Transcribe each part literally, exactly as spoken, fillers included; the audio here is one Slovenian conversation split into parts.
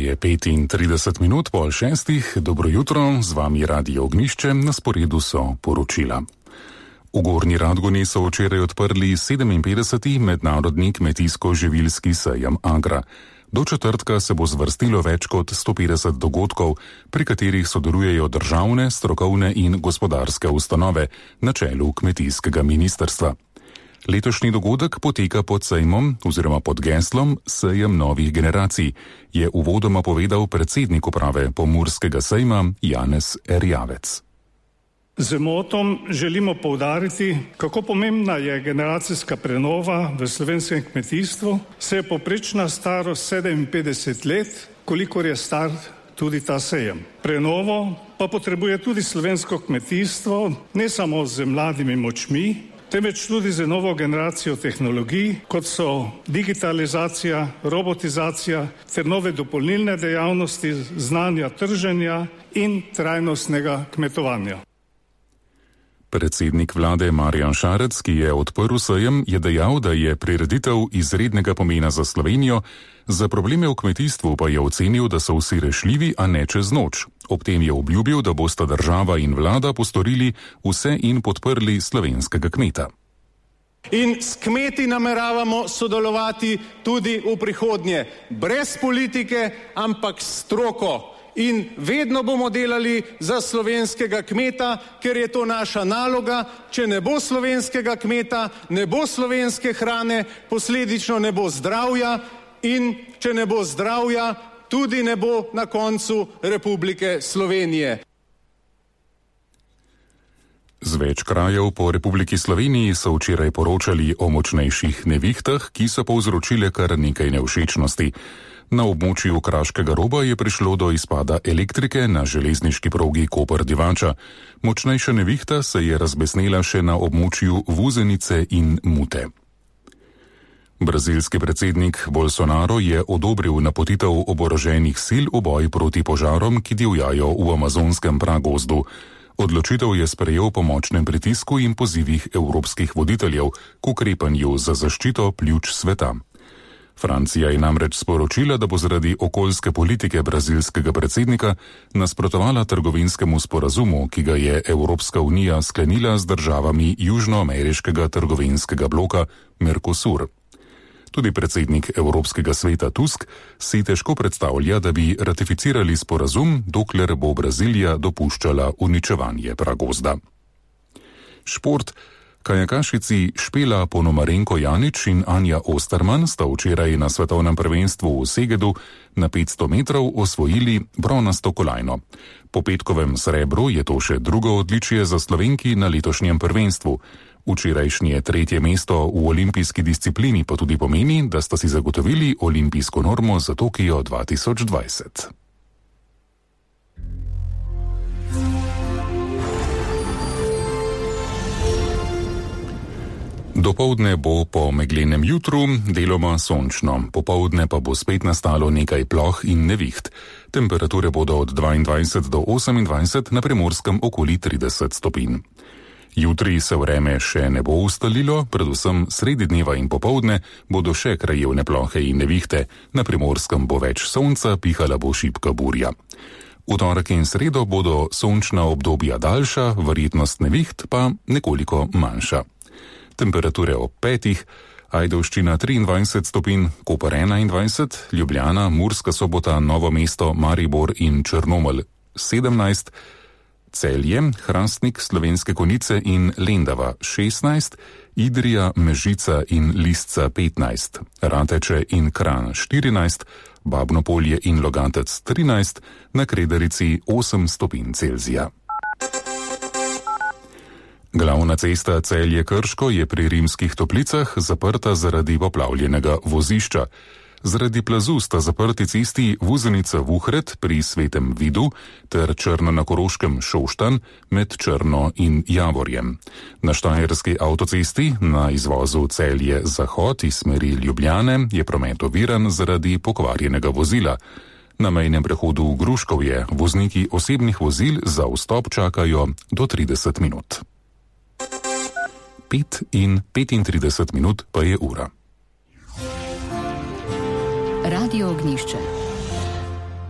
je petintrideset minut pol šestih. Dobro jutro, z vami Radio Ognjišče, na sporedu so poročila. V Gornji Radgoni so včeraj odprli sedeminpetdeseti mednarodni kmetijsko-živilski sejem Agra. Do četrtka se bo zvrstilo več kot sto petdeset dogodkov, pri katerih sodelujejo državne, strokovne in gospodarske ustanove na čelu kmetijskega ministrstva. Letošnji dogodek poteka pod sejmom oziroma pod geslom Sejem novih generacij, je uvodoma povedal predsednik uprave Pomurskega sejma Janez Erjavec. Z motom želimo poudariti, kako pomembna je generacijska prenova v slovenskem kmetijstvu, saj je povprečna starost sedeminpetdeset let, kolikor je star tudi ta sejem. Prenovo pa potrebuje tudi slovensko kmetijstvo, ne samo z mladimi močmi, temveč tudi z novo generacijo tehnologij, kot so digitalizacija, robotizacija ter nove dopolnilne dejavnosti znanja trženja in trajnostnega kmetovanja. Predsednik vlade Marjan Šarec, ki je odprl sejem, je dejal, da je prireditev izrednega pomena za Slovenijo, za probleme v kmetijstvu pa je ocenil, da so vsi rešljivi, a ne čez noč. Ob tem je obljubil, da bosta država in vlada postorili vse in podprli slovenskega kmeta. In s kmeti nameravamo sodelovati tudi v prihodnje, brez politike, ampak s stroko. In vedno bomo delali za slovenskega kmeta, ker je to naša naloga. Če ne bo slovenskega kmeta, ne bo slovenske hrane, posledično ne bo zdravja in če ne bo zdravja, tudi ne bo na koncu Republike Slovenije. Z več krajev po Republiki Sloveniji so včeraj poročali o močnejših nevihtah, ki so povzročile kar nekaj nevšečnosti. Na območju Kraškega roba je prišlo do izpada elektrike na železniški progi Koper-Divača. Močnejša nevihta se je razbesnela še na območju Vuzenice in Mute. Brazilski predsednik Bolsonaro je odobril napotitev oboroženih sil v boj proti požarom, ki divjajo v amazonskem pragozdu. Odločitev je sprejel po močnem pritisku in pozivih evropskih voditeljev k ukrepanju za zaščito pljuč sveta. Francija je namreč sporočila, da bo zaradi okoljske politike brazilskega predsednika nasprotovala trgovinskemu sporazumu, ki ga je Evropska unija sklenila z državami južnoameriškega trgovinskega bloka Mercosur. Tudi predsednik Evropskega sveta Tusk si težko predstavlja, da bi ratificirali sporazum, dokler bo Brazilija dopuščala uničevanje pragozda. Šport. Kajakašici Špela Ponomarenko-Janić in Anja Osterman sta včeraj na svetovnem prvenstvu v Segedu na petsto metrov osvojili bronasto kolajno. Po petkovem srebru je to še drugo odličje za Slovenki na letošnjem prvenstvu. Včerajšnje tretje mesto v olimpijski disciplini pa tudi pomeni, da sta si zagotovili olimpijsko normo za Tokio dva tisoč dvajset. Dopoldne bo po meglenem jutru deloma sončno, popoldne pa bo spet nastalo nekaj ploh in neviht. Temperature bodo od dvaindvajset do osemindvajset, na Primorskem okoli trideset stopinj. Jutri se vreme še ne bo ustalilo, predvsem sredi dneva in popoldne bodo še krajevne plohe in nevihte, na Primorskem bo več sonca, pihala bo šibka burja. V torek in sredo bodo sončna obdobja daljša, verjetnost neviht pa nekoliko manjša. Temperature ob petih, Ajdovščina triindvajset stopinj, Koper enaindvajset, Ljubljana, Murska Sobota, Novo mesto, Maribor in Črnomelj sedemnajst, Celje, Hrastnik, Slovenske Konjice in Lendava šestnajst, Idrija, Mežica in Lisca petnajst, Rateče in Kranj štirinajst, Babno Polje in Logatec trinajst, na Kredarici osem stopinj Celzija. Glavna cesta Celje-Krško je pri Rimskih Toplicah zaprta zaradi poplavljenega vozišča. Zaradi plazu sta zaprti cesti Vuzenica-Vuhred pri Svetem Vidu ter Črna na Koroškem Šoštanj med Črno in Javorjem. Na štajerski avtocesti na izvozu Celje-Zahod iz smeri Ljubljane je promet oviran zaradi pokvarjenega vozila. Na mejnem prehodu v Gruškovje vozniki osebnih vozil za vstop čakajo do trideset minut. pet in petintrideset minut pa je ura. Radio Ognjišče.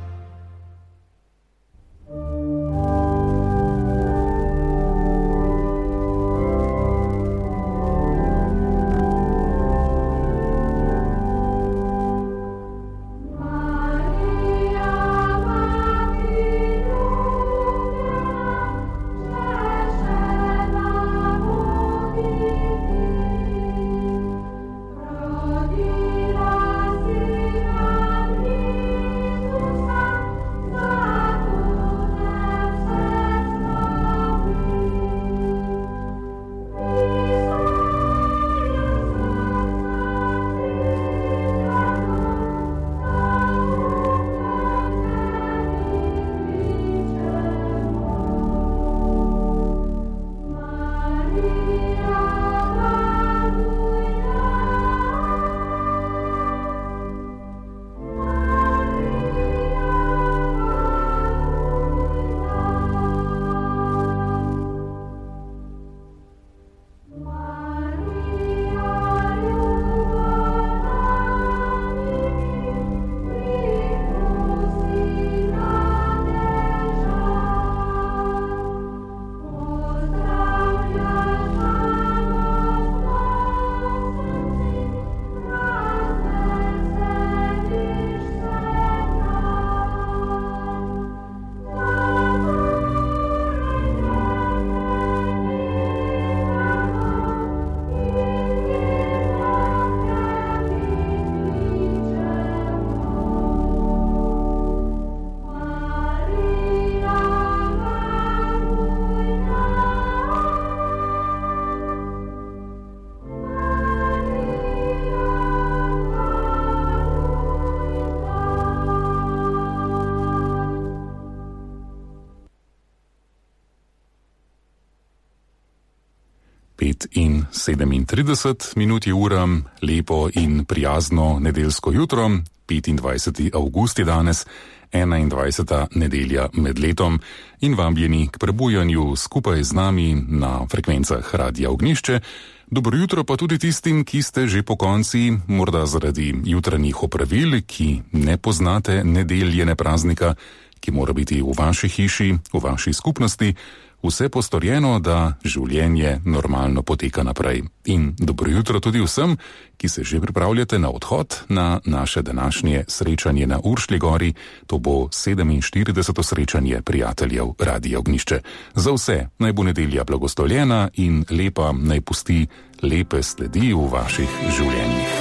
pet in sedemintrideset minut je ura, lepo in prijazno nedeljsko jutro, petindvajseti avgust je danes, enaindvajseta nedelja med letom in vabljeni k prebujanju skupaj z nami na frekvencah Radia Ognjišče. Dobro jutro pa tudi tistim, ki ste že po konci, morda zaradi jutranjih opravil, ki ne poznate nedeljene praznika, ki mora biti v vaši hiši, v vaši skupnosti, vse postorjeno, da življenje normalno poteka naprej. In dobro jutro tudi vsem, ki se že pripravljate na odhod na naše današnje srečanje na Uršlji gori. To bo sedeminštirideseto srečanje prijateljev Radia Ognjišče. Za vse naj bo nedelja blagostoljena in lepa, naj pusti lepe sledi v vaših življenjih.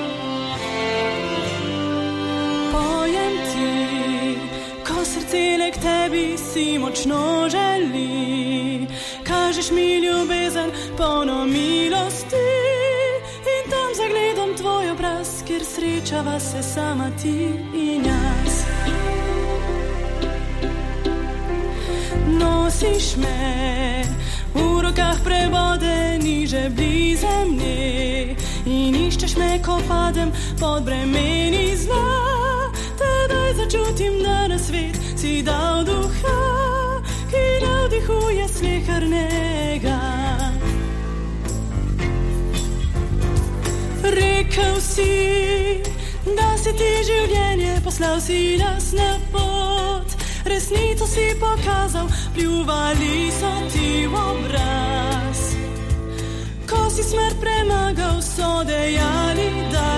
Srce k tebi si močno želi, kažeš mi ljubezen, polno milosti, in tam zagledam tvoj obraz, kjer srečava se sama ti in jaz. Nosiš me v rokah prebodeni žebli zemlje in iščeš me, ko padem pod bremeni zla. Tedaj začutim, da na svet si dal duha, ki navdihuje slehernega. Rekel si, da si ti življenje, poslal si nas na pot. Resnico si pokazal, pljuvali so ti v obraz. Ko si smrt premagal, so dejali, da